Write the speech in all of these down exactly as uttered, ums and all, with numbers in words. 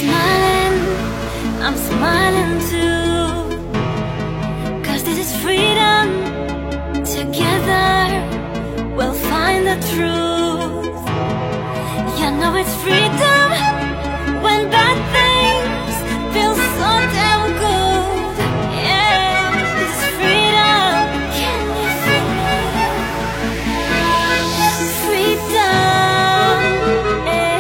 smiling, I'm smiling too. Cause this is freedom. Together we'll find the truth. You know it's freedom when bad things feel so damn good. Yeah, this is freedom. Can you feel it? Freedom, yeah.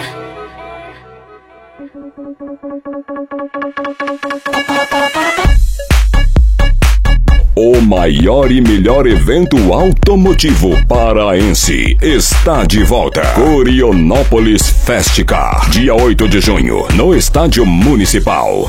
O maior e melhor evento automotivo paraense está de volta. Curionópolis Festcar, dia oito de junho, no Estádio Municipal.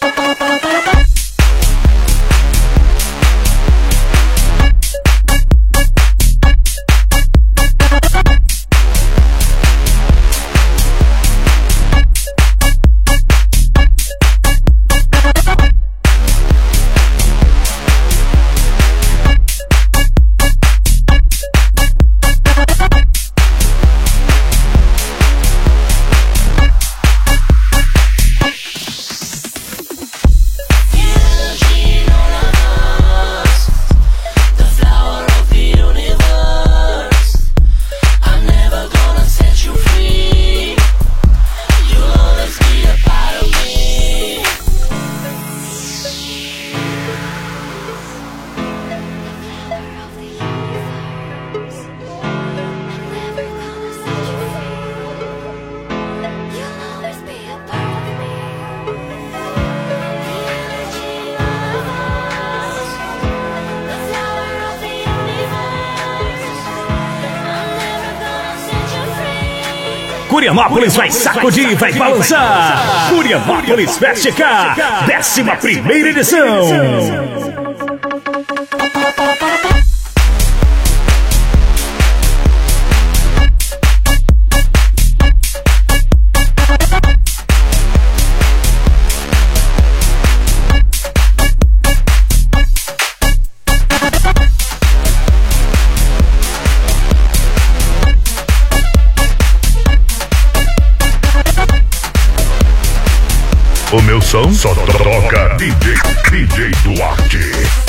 Curionópolis vai sacudir, vai balançar. Curionópolis Festcar, décima primeira edição. O meu som só toca D J, D J Duarte.